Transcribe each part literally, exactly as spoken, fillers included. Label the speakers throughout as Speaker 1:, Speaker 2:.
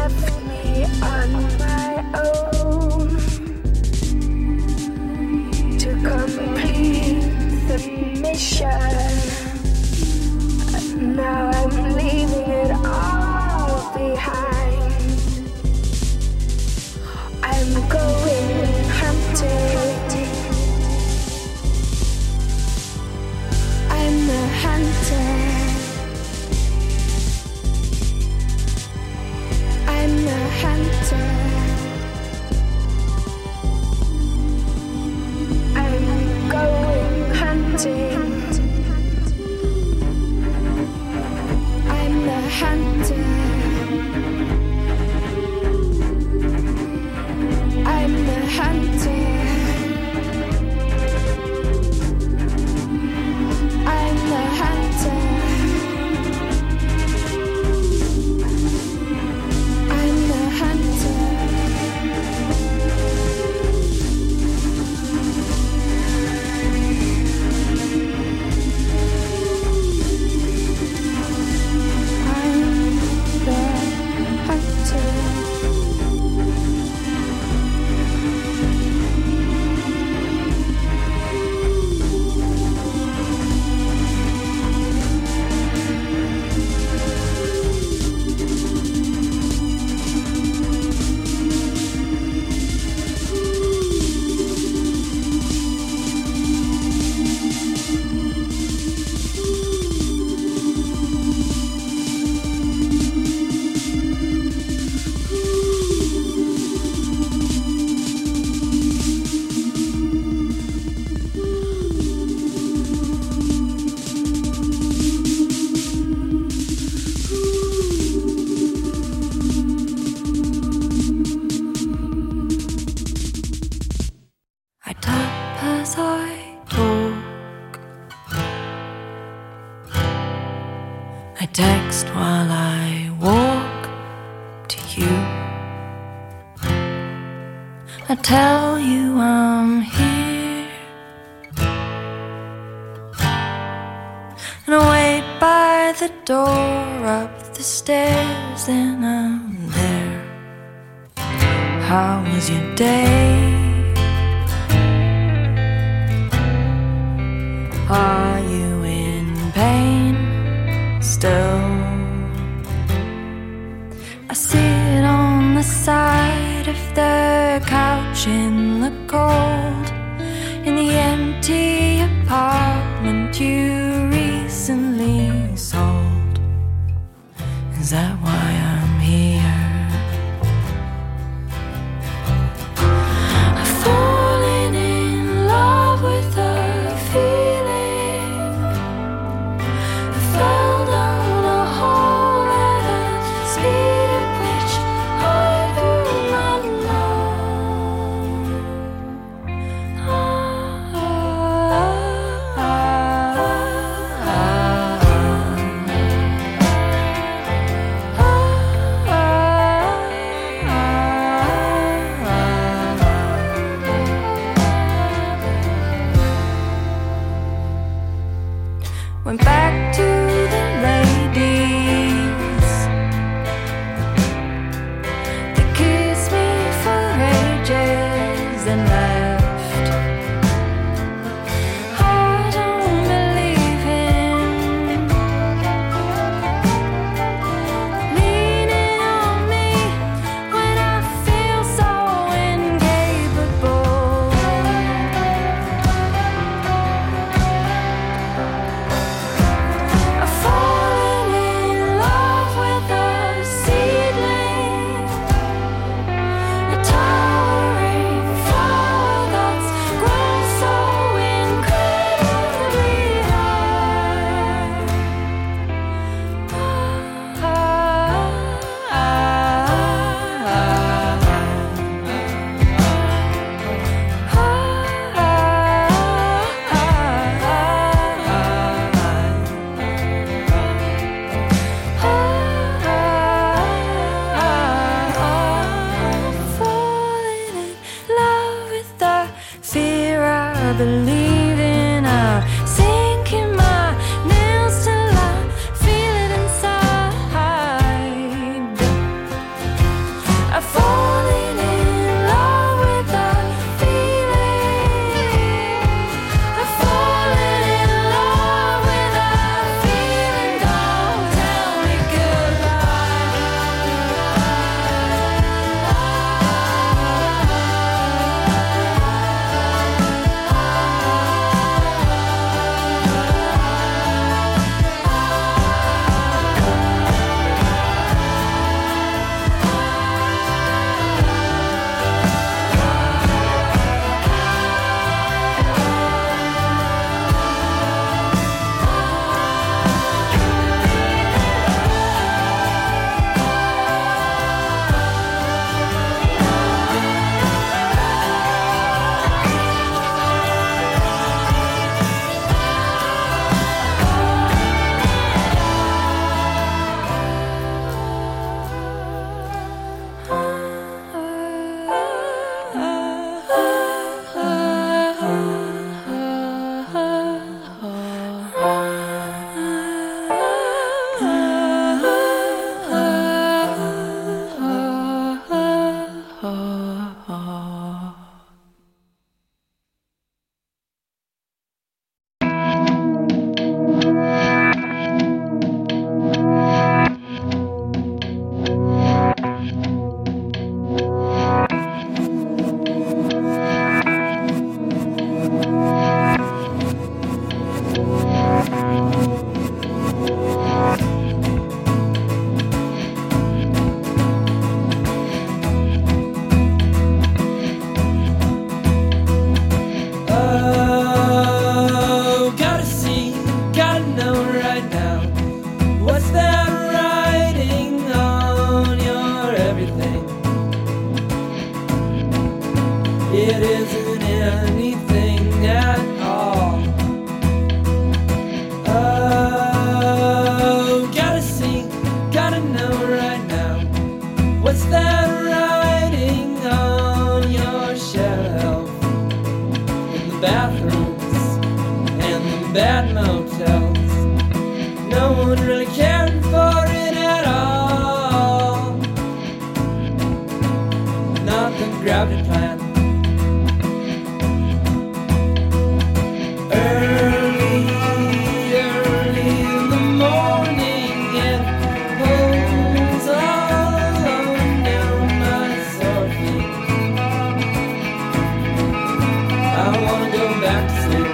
Speaker 1: left me on my own to complete the mission. Now I'm leaving it all behind. I'm going hunting. I'm a hunter. I'm a hunter. I'm going hunting. I'm a hunter. I'm a hunter. I'm a hunter. I'm a hunter.
Speaker 2: Text while I walk to you. I tell you I'm here, and I wait by the door up the stairs, and I'm there. How was your day? Are you in pain? Still, I sit on the side of the couch in the cold, in the empty apartment you recently sold. Is that why I'm here? I
Speaker 3: It isn't anything at all. Oh, gotta see, gotta know right now. What's that writing on your shelf? In the bathrooms and the bad motels, no one really cared for it at all. Not the gravity plan. Early, early in the morning, it pulls all down my sore feet. I wanna go back to sleep.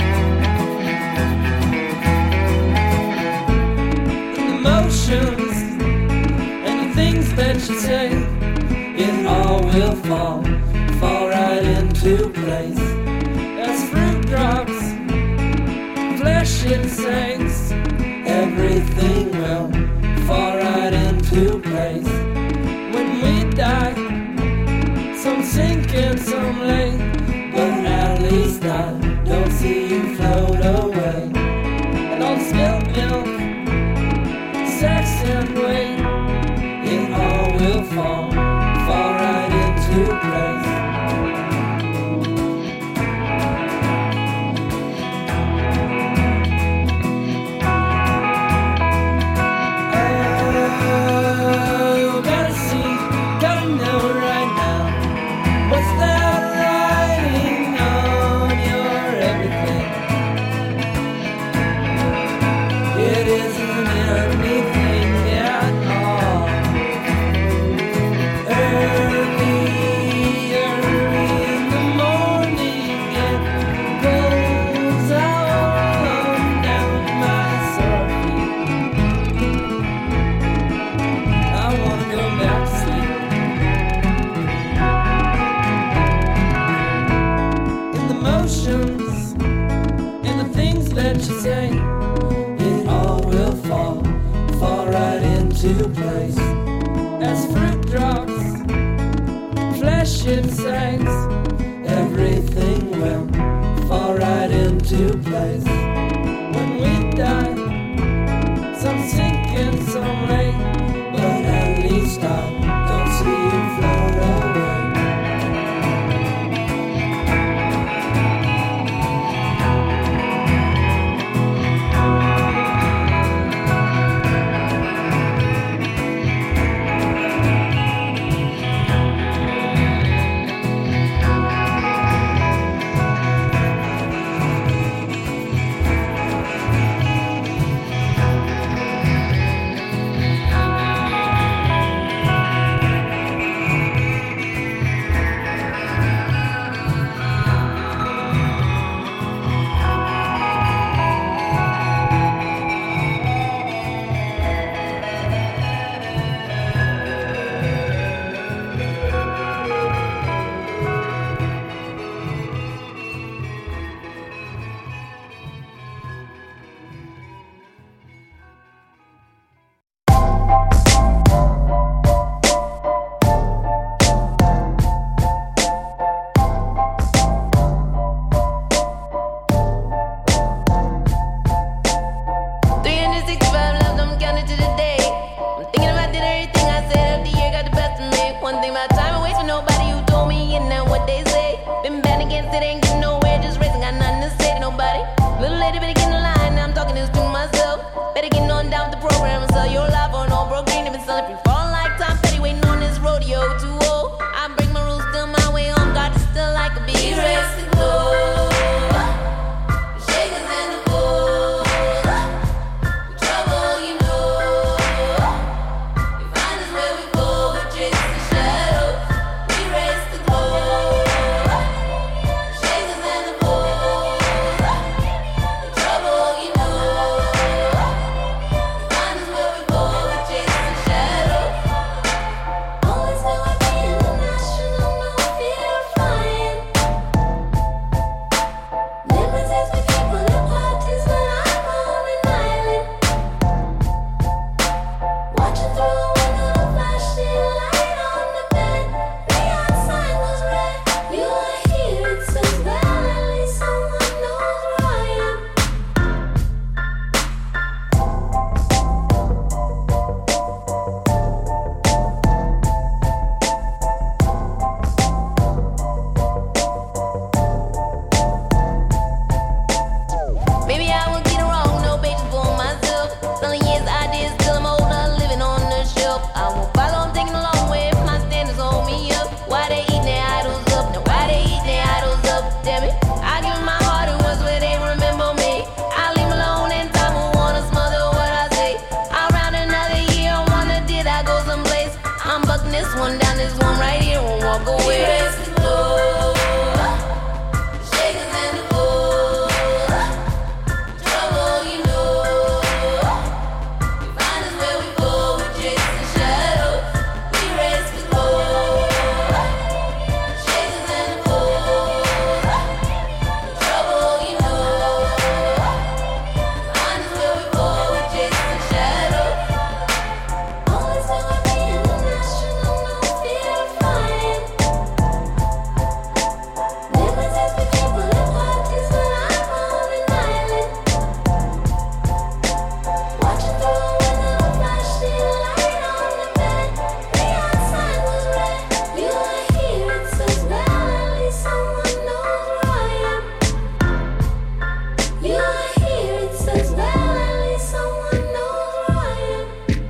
Speaker 3: The motions and the things that you say, it all will fall, fall right into place. As fruit drops, flesh insects, everything will fall right into place. When we die, some sink and some lay, but at least I don't see you float away. And all the spilled milk, sex and weight, it all will fall, fall right into place. Oh, gotta see, gotta know right now. What's that writing on your everything? It isn't anything at all. Early, early in the morning, it pulls all down my sore feet. I wanna go back to sleep. In the motions and the things that you say, it all will fall, fall right into place. As fruit drops, flesh insects, everything will fall right into place. When we die, some sink and some lay, but at least I don't see you float away.
Speaker 4: three hundred sixty-five left, I'm counting to the day. I'm thinking about did everything I said of the year got the best of me. One thing about time and waste for nobody who told me, and now what they say. Been bad against it, ain't getting nowhere, just racing, got nothing to say to nobody. Little lady, better get in line, now I'm talking this to myself. Better get on down with the program and sell your life on all broke green. They've been selling free falling like Tom Petty, waiting on this rodeo too old. I break my rules, still my way home, God is still like a bee. Race to go. Shakers in the pool. Trouble, you know. You find us where we go with tricks and shadows. We race to go. Shakers this one down, this one right here won't walk away. Raise the floor, shakers and the floor, trouble you know. You find us where we go, we chase the shadow. We raise the floor, shakers and the floor, trouble you know. Find us where we go, we chase the shadow. Always know I'm international, no fear of flying. Never test with people in parties when I'm on an island. Watching through a window, flashing light on the bed. Neon sign was red. You are here, it says that at least someone knows where I am. You are here, it says that at least someone knows where I am.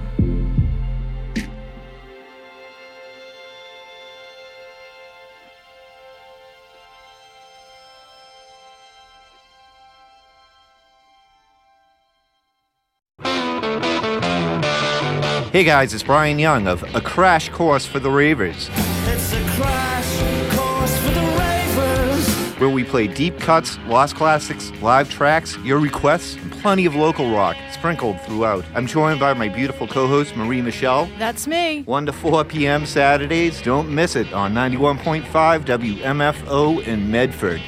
Speaker 5: Hey guys, it's Brian Young of A Crash Course for the Ravers,
Speaker 3: It's a crash course for the ravers.
Speaker 5: where we play deep cuts, lost classics, live tracks, your requests, and plenty of local rock sprinkled throughout. I'm joined by my beautiful co-host Marie Michelle.
Speaker 6: That's me.
Speaker 5: one to four p.m. Saturdays. Don't miss it on ninety-one point five W M F O in Medford.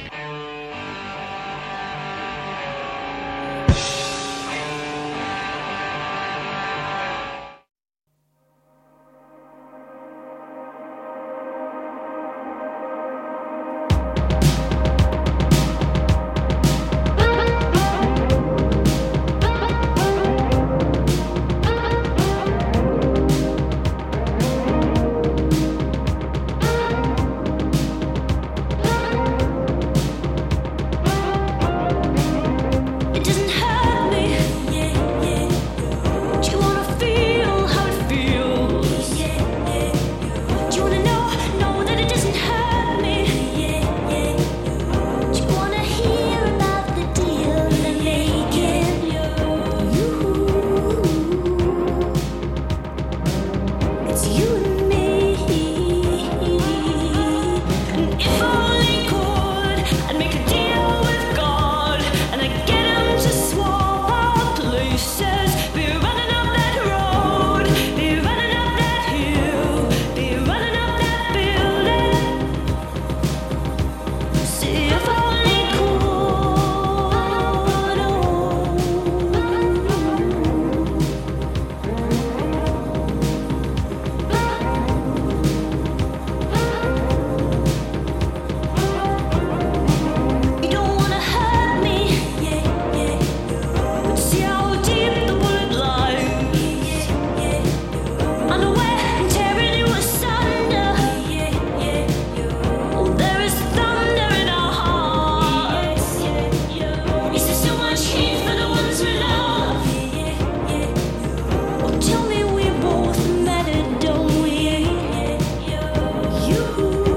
Speaker 2: It doesn't hurt me. Do you wanna feel how it feels? Do you wanna know, know that it doesn't hurt me? Do you wanna hear about the deal they're making? It's you and me. And if only could, I'd make a deal with God, and I'd get him to swap our places. Be running up that road, be running up that hill, be running up that building. See if only could. You don't wanna hurt me, but see how deep the bullet lies. Unaware and tearing you asunder. Oh, there is thunder in our hearts. Is there so much heat for the ones we love? Oh, tell me we both matter, don't we? You.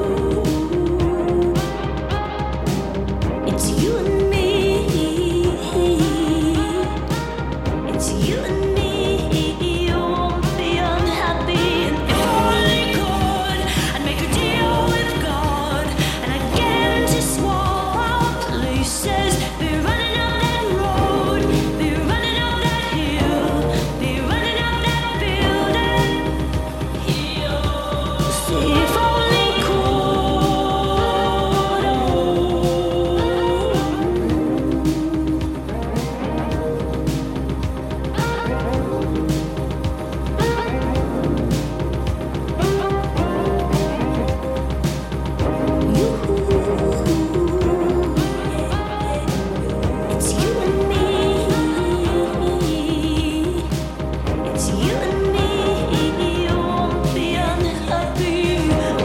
Speaker 2: It's you and me. It's you and me. You won't be unhappy. And if only could, I'd make a deal with God, and I'd get him to swap our places. Be running up that road, be running up that hill, be running up that building. See if only It's you and me. It's you and me. You won't be unhappy.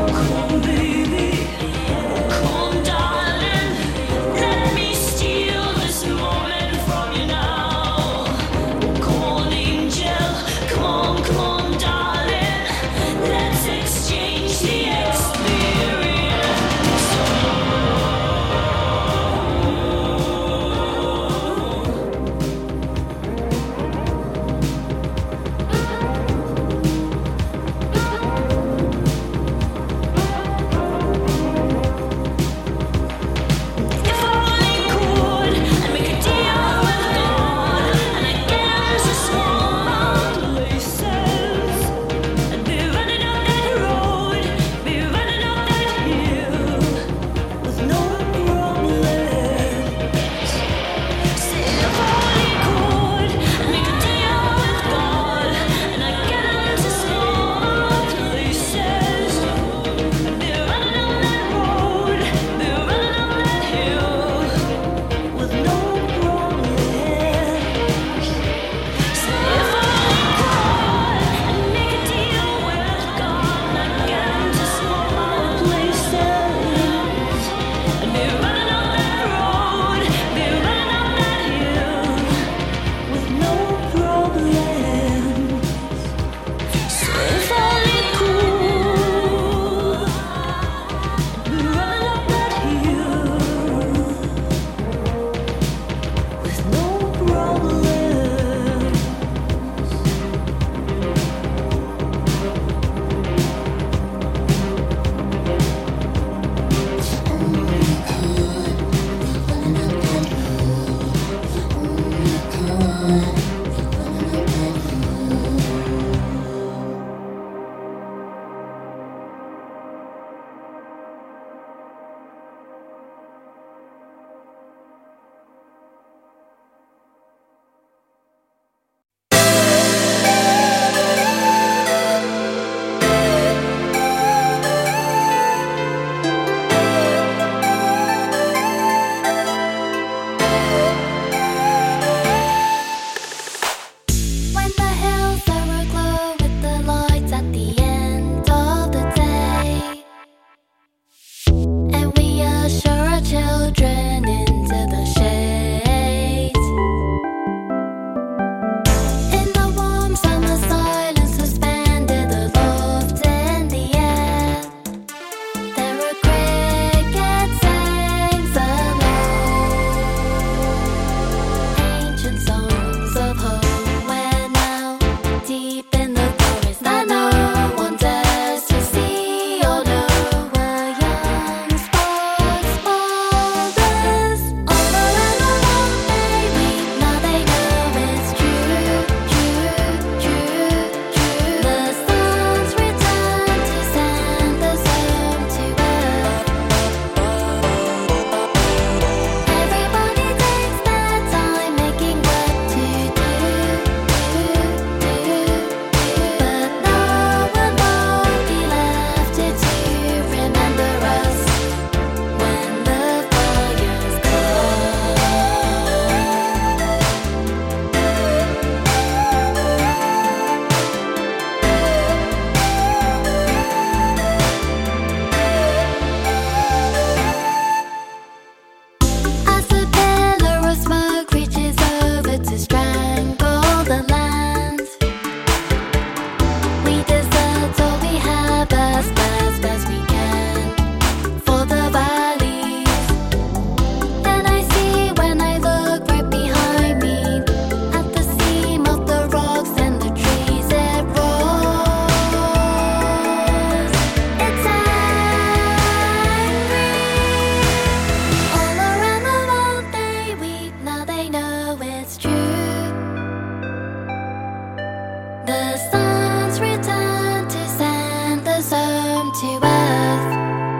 Speaker 2: down to earth.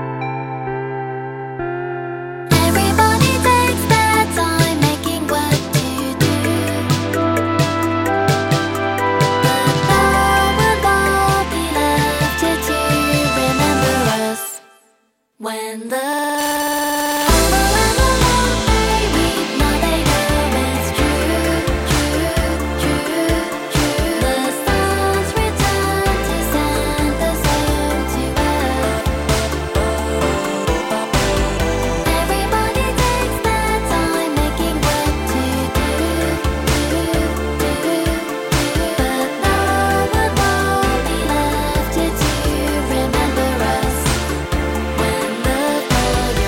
Speaker 2: Everybody takes their time making work to do, but there will all be left here to remember us when the remember us when the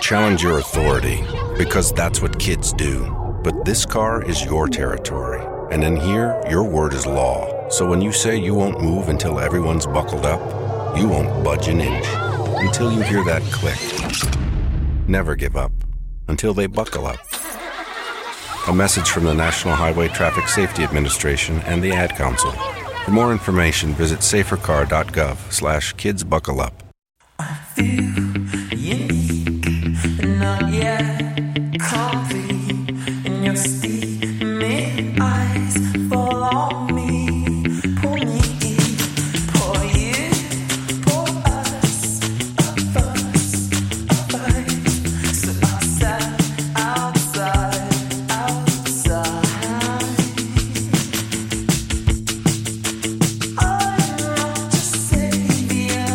Speaker 6: challenge your authority, because that's what kids do. But this car is your territory, and in here, your word is law. So when you say you won't move until everyone's buckled up, you won't budge an inch until you hear that click. Never give up until they buckle up. A message from the National Highway Traffic Safety Administration and the Ad Council. For more information, visit safercar.gov slash kids buckle up.
Speaker 7: I feel unique, not yet complete, and your steaming eyes fall on me, pull me in, pour you, pour us, of us, of us, so outside, outside, outside. I'm not your savior.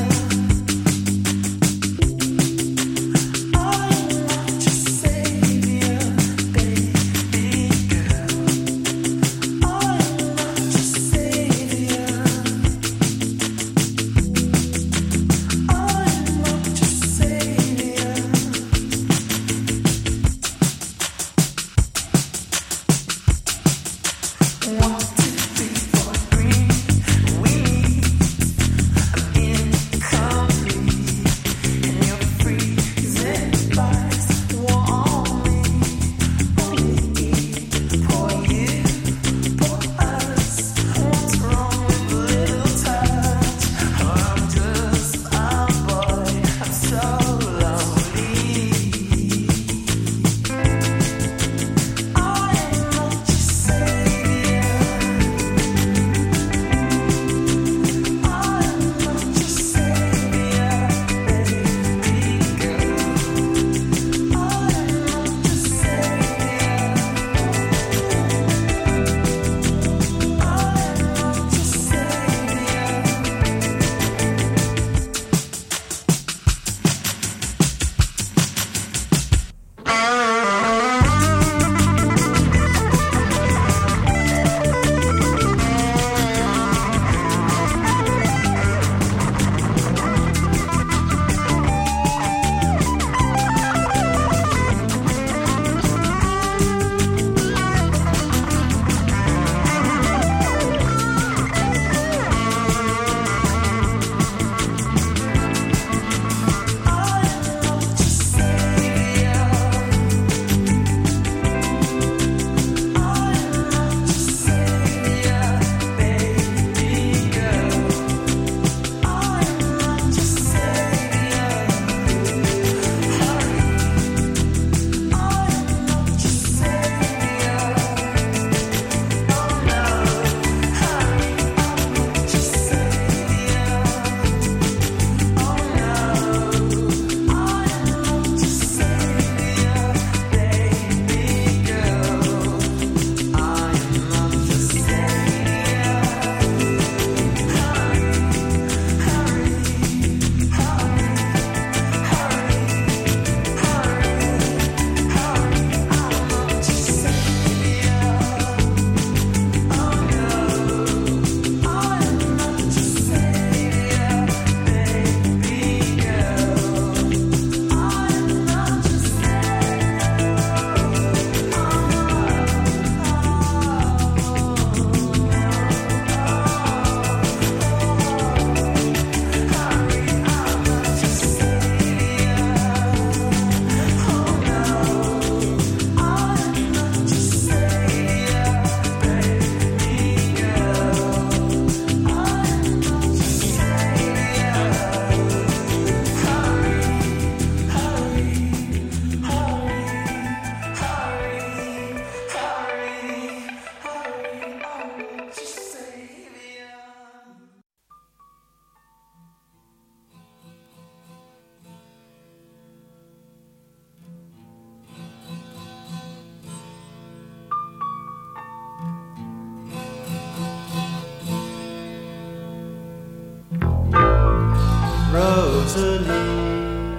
Speaker 8: Rosalie,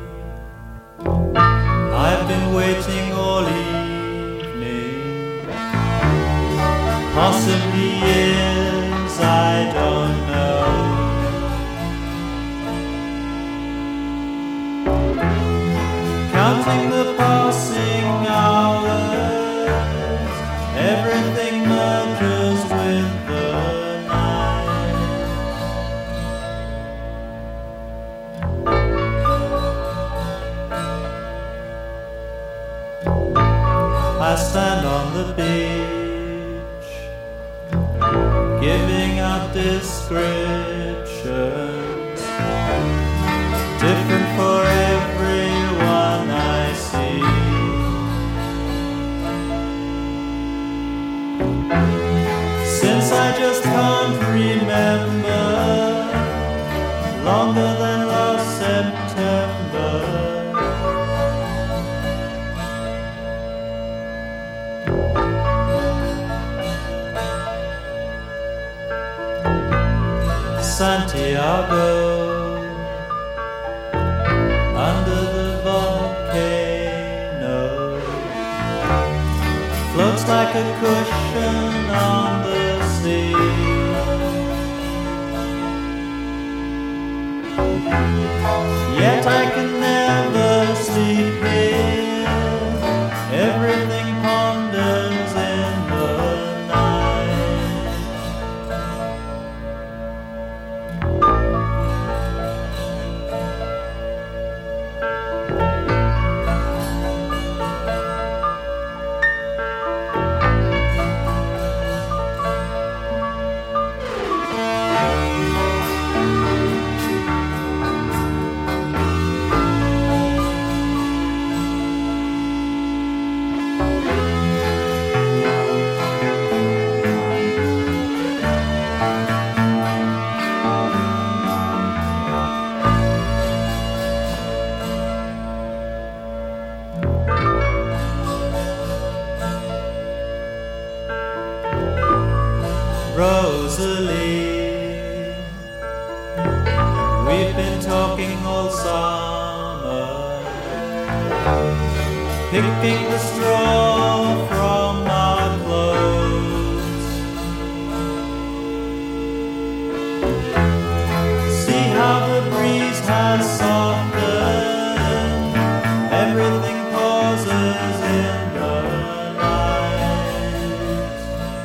Speaker 8: I've been waiting all evening, possibly years, I don't know. Count counting the passing hours. Everything merges with the night. I stand on the beach, giving out descriptions, different for everyone I see. Since I just can't remember, longer than last September. Santiago, under the volcano, floats like a cushion on the sea. Yet I can never sleep here. Everything ponders in the night. Rosalie, we've been talking all summer, picking the straw from our clothes. See how the breeze has softened, everything pauses in the night.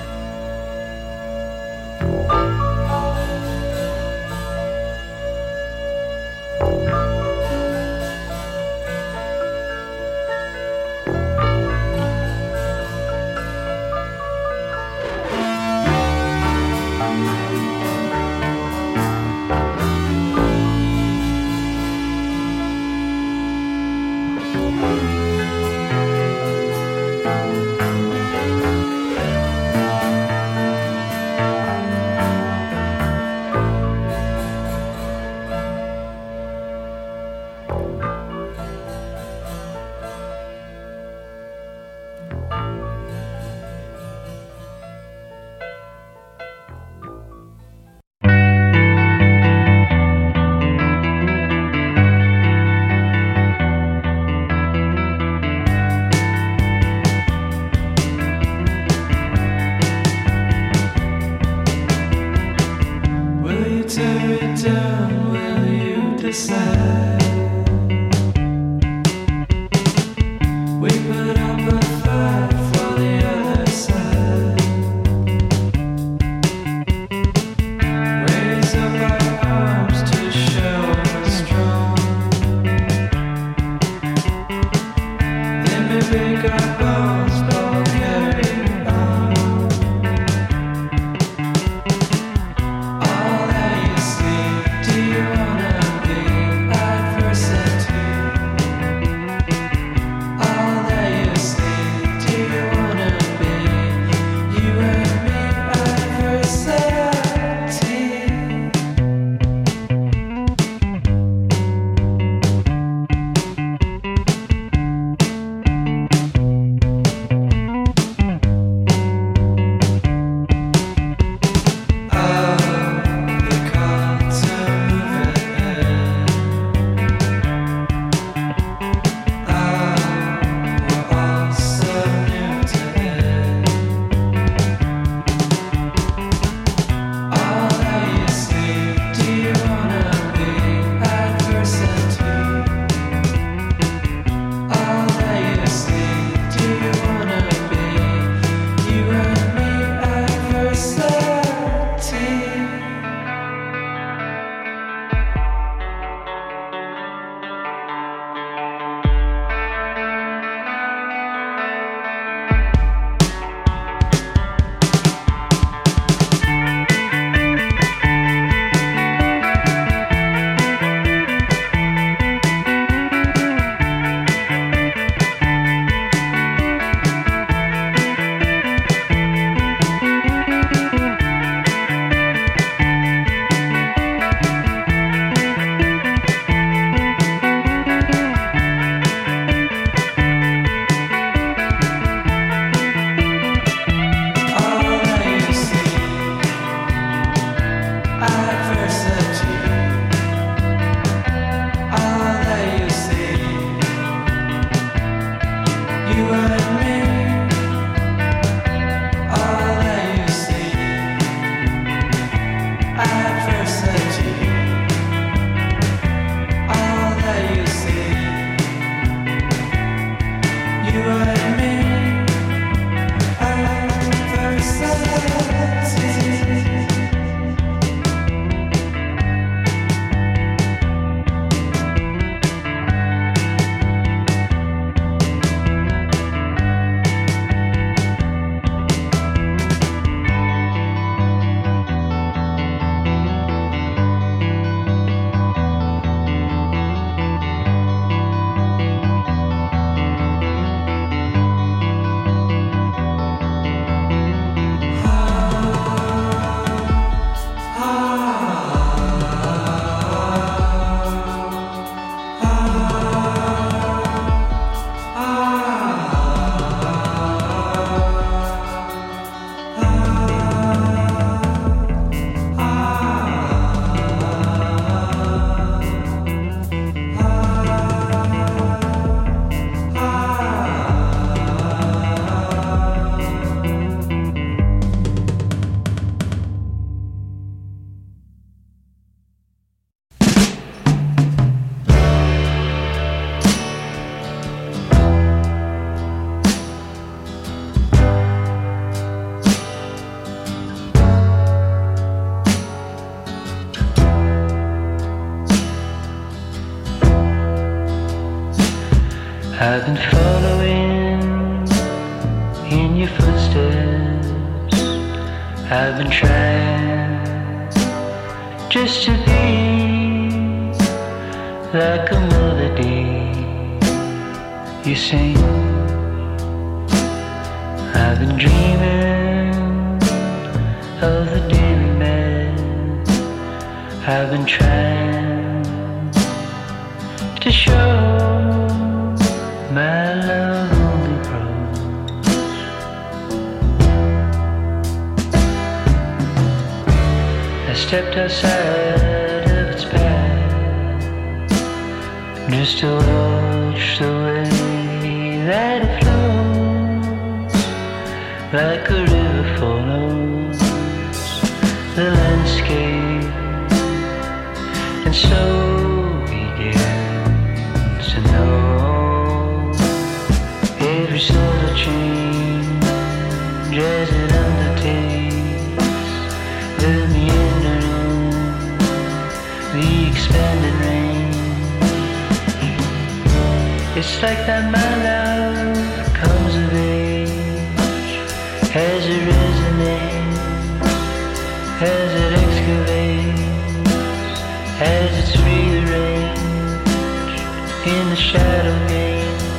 Speaker 7: Will you tear it down? Will you decide? We put up a fight for the other side. Raise up our arms to show we're strong. Then we make our bones all carry on. All that you see, do you wanna be bad for I've been following in your footsteps. I've been trying just to be like a melody you sing. I've been dreaming of the day we met. I've been trying to show my love only grows. I stepped outside of its path just to watch the way that it flows, like a river follows the landscape, and so begins to know every subtle change as it undertakes the meandering, the expanded range. It's like that my love comes of age as it resonates, as it excavates, as it's rearranged in the shadow game.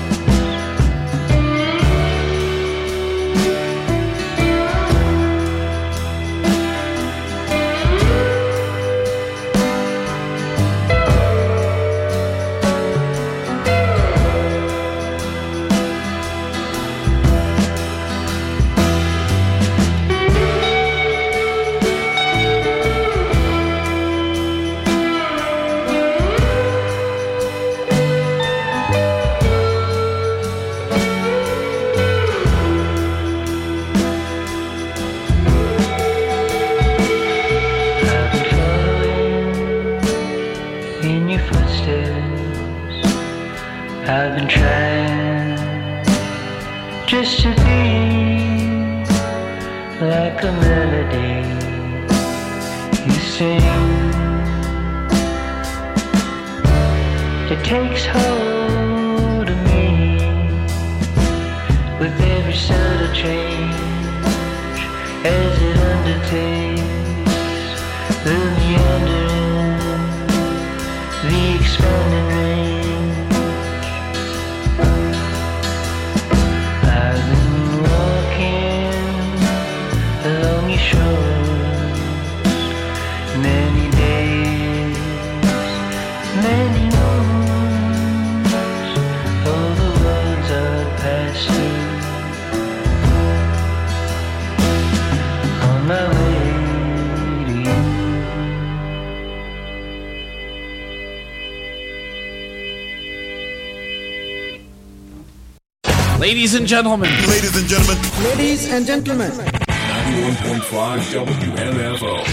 Speaker 7: I've been trying just to be like a melody you sing. It takes hold of me with every subtle change as it undertakes the meandering, the expanding range.
Speaker 9: Ladies and gentlemen.
Speaker 10: Ladies and gentlemen.
Speaker 11: Ladies and gentlemen.
Speaker 12: ninety-one point five W M F O.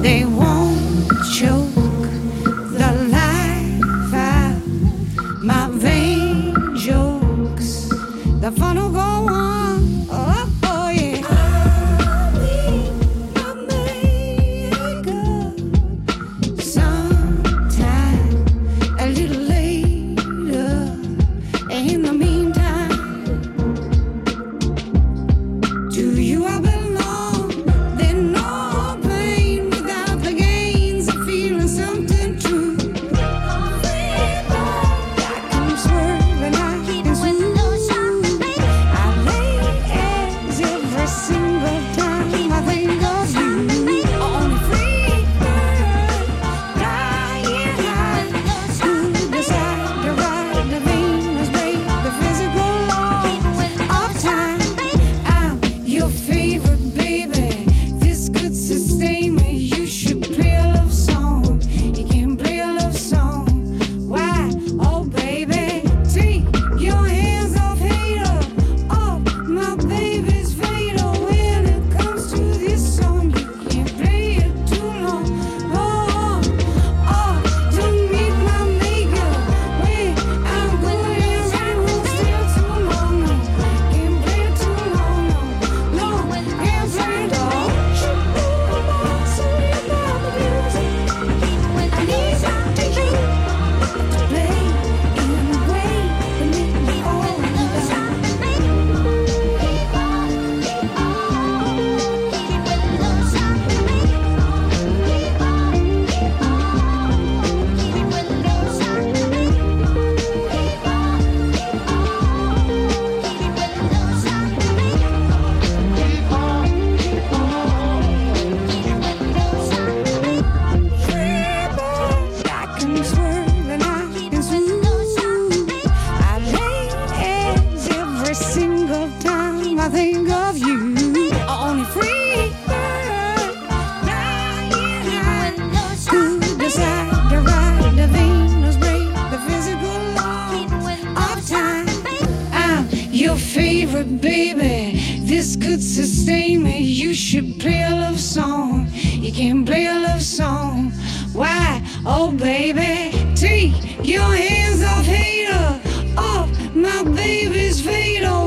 Speaker 10: They won't choke the life out my vain jokes. The fun will go on. Oh, oh yeah. I'll be a maker sometime a little later. In the meantime, to you I belong. There's no pain without the gains of feeling something true. I can swerve and I can windows I lay eggs every single time I think of you. On a free bird, flying high, who decide to ride the Venus, break the physical law of time. I'm your favorite baby. This could sustain me. You should play a love song. You can play a love song. Why? Oh baby, take your hands off hater. Oh, my baby's fatal. When it comes to this song, you can't play it too long. Oh, oh, to meet my maker. When I'm good and right won't stay too long. No, can't play it too long. No, no, can't play it all. Sorry about the music. I need something to play in a way that make me all I can swerve and I can swing. I lay eggs every single time I think of you. On a free bird, flying high, who decide to ride the Venus, break the physical law of time. I'm your favorite baby. This could sustain me. You should play a love song. You can play a love song. Why? Oh baby, take your hands off hater. Off my baby's fatal.